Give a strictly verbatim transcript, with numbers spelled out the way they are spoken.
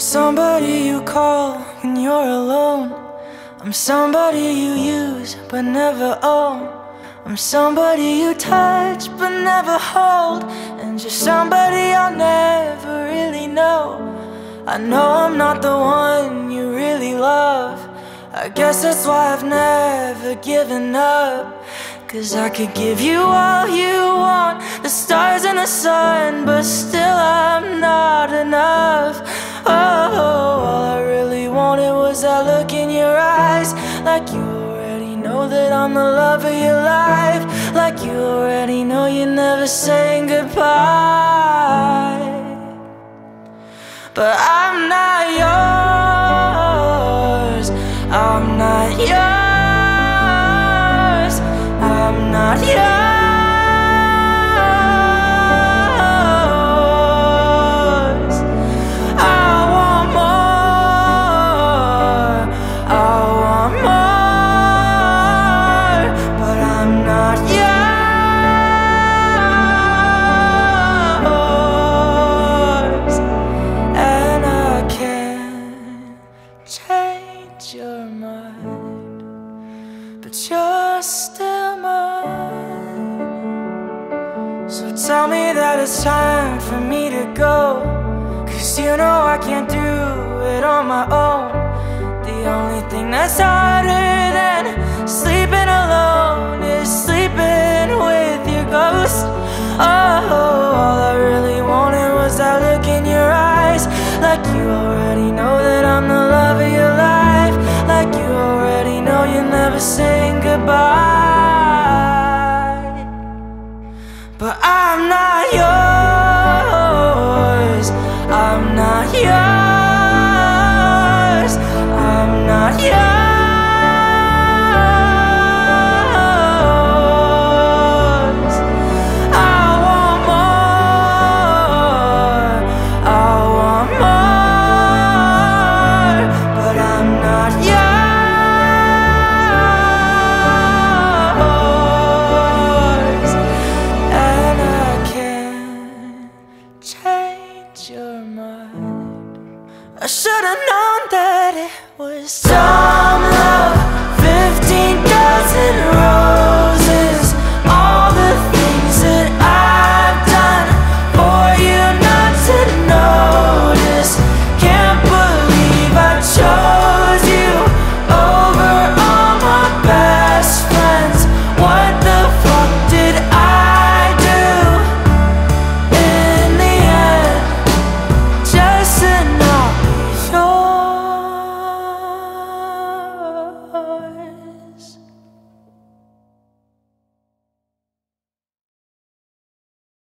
somebody you call when you're alone. I'm somebody you use but never own. I'm somebody you touch but never hold. And you're somebody I'll never really know. I know I'm not the one you really love. I guess that's why I've never given up. Cause I could give you all you want, the stars and the sun, but still I'm not enough. Oh, all I really wanted was that look in your eyes. Like you already know that I'm the love of your life. Like you already know you're never saying goodbye. But I'm not yours, I'm not yours, I'm not yours. Change your mind, but you're still mine. So tell me that it's time for me to go, cause you know I can't do it on my own. The only thing that's harder than sleeping alone is sleeping with your ghost. Oh, all I really wanted was that look in your eyes. Like you already know that I'm the love of your life. Like you already know you're never saying goodbye. But I'm not yours, I'm not yours, I'm not yours. Change your mind. I should've known that it was time.